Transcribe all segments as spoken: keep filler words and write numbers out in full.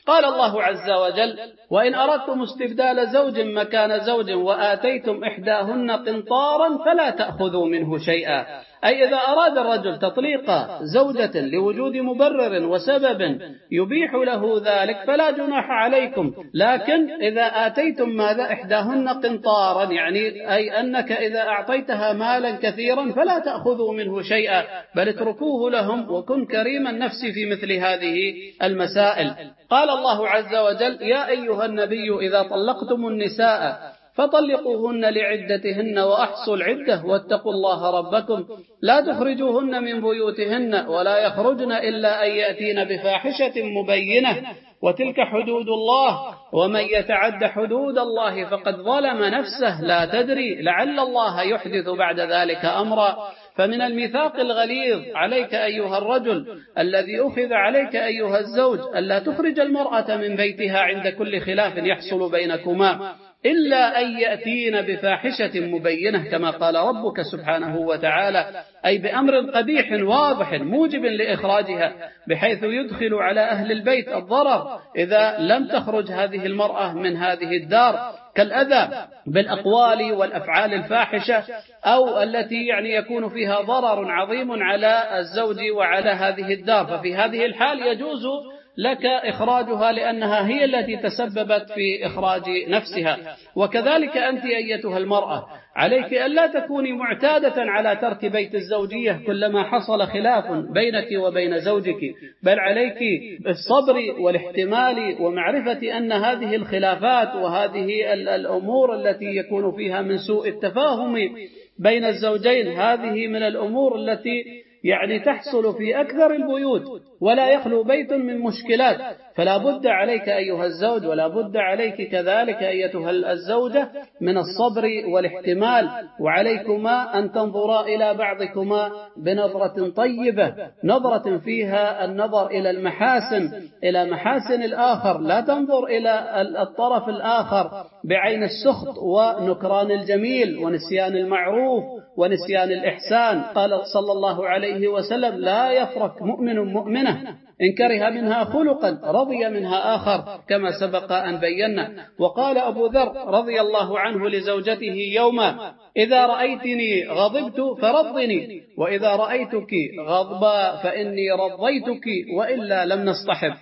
قال الله عز وجل: وإن أردتم استبدال زوج مكان زوج وآتيتم إحداهن قنطارا فلا تأخذوا منه شيئا. أي إذا أراد الرجل تطليق زوجة لوجود مبرر وسبب يبيح له ذلك فلا جناح عليكم، لكن إذا آتيتم ماذا إحداهن قنطارا، يعني أي أنك إذا أعطيتها مالا كثيرا فلا تأخذوا منه شيئا بل اتركوه لهم، وكن كريم النفس في مثل هذه المسائل. قال الله عز وجل: يا أيها النبي إذا طلقتم النساء فطلقوهن لعدتهن وأحصوا العدة واتقوا الله ربكم لا تخرجوهن من بيوتهن ولا يخرجن إلا أن يأتين بفاحشة مبينة وتلك حدود الله ومن يتعد حدود الله فقد ظلم نفسه لا تدري لعل الله يحدث بعد ذلك أمرا. فمن الميثاق الغليظ عليك أيها الرجل الذي أخذ عليك أيها الزوج ألا تخرج المرأة من بيتها عند كل خلاف يحصل بينكما إلا أن يأتين بفاحشة مبينة كما قال ربك سبحانه وتعالى، أي بأمر قبيح واضح موجب لإخراجها، بحيث يدخل على أهل البيت الضرر إذا لم تخرج هذه المرأة من هذه الدار، كالأذى بالأقوال والأفعال الفاحشة أو التي يعني يكون فيها ضرر عظيم على الزوج وعلى هذه الدار. ففي هذه الحال يجوز لك إخراجها لأنها هي التي تسببت في إخراج نفسها. وكذلك أنت أيتها المرأة عليك ألا تكوني معتادة على ترك بيت الزوجية كلما حصل خلاف بينك وبين زوجك، بل عليك بالصبر والاحتمال ومعرفة أن هذه الخلافات وهذه الأمور التي يكون فيها من سوء التفاهم بين الزوجين هذه من الأمور التي يعني تحصل في أكثر البيوت ولا يخلو بيت من مشكلات. فلا بد عليك أيها الزوج ولا بد عليك كذلك أيتها الزوجة من الصبر والاحتمال، وعليكما أن تنظرا إلى بعضكما بنظرة طيبة، نظرة فيها النظر إلى المحاسن، إلى محاسن الآخر، لا تنظر إلى الطرف الآخر بعين السخط ونكران الجميل ونسيان المعروف ونسيان الإحسان. قال صلى الله عليه وسلم: لا يفرق مؤمن مؤمنة إن كره منها خلقا رضي منها آخر، كما سبق أن بينا. وقال أبو ذر رضي الله عنه لزوجته يوما: إذا رأيتني غضبت فرضني، وإذا رأيتك غضبا فإني رضيتك، وإلا لم نصطحب.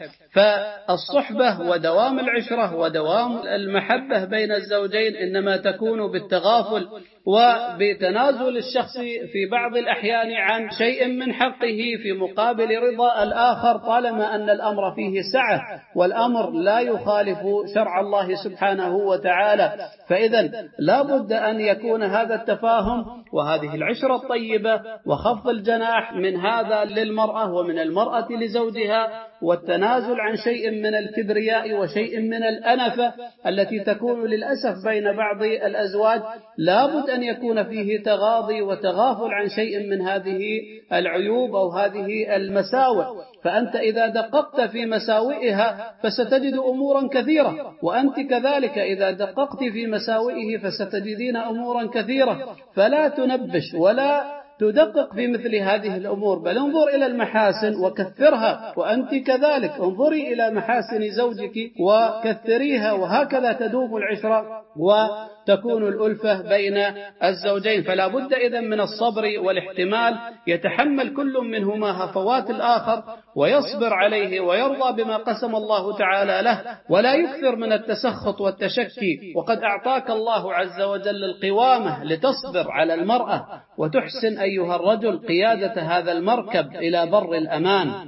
فالصحبة ودوام العشرة ودوام المحبة بين الزوجين إنما تكون بالتغافل وبتنازل الشخص في بعض الأحيان عن شيء من حقه في مقابل رضا الآخر، طالما أن الأمر فيه سعة والأمر لا يخالف شرع الله سبحانه وتعالى. فإذا لا بد أن يكون هذا التفاهم وهذه العشرة الطيبة وخفض الجناح من هذا للمرأة ومن المرأة لزوجها، والتنازل عن شيء من الكبرياء وشيء من الأنفة التي تكون للأسف بين بعض الأزواج. لا بد أن يكون فيه تغاضي وتغافل عن شيء من هذه العيوب أو هذه المساوئ. فأنت إذا دققت في مساوئها فستجد أمورا كثيرة، وأنت كذلك إذا دققت في مساوئه فستجدين أمورا كثيرة. فلا تنبش ولا تدقق في مثل هذه الأمور، بل انظر إلى المحاسن وكثرها، وأنت كذلك انظري إلى محاسن زوجك وكثريها، وهكذا تدوم العشرة وتكون الألفة بين الزوجين. فلا بد إذن من الصبر والاحتمال، يتحمل كل منهما هفوات الآخر ويصبر عليه ويرضى بما قسم الله تعالى له، ولا يكثر من التسخط والتشكي. وقد أعطاك الله عز وجل القوامة لتصبر على المرأة وتحسن أيها الرجل قيادة هذا المركب إلى بر الأمان.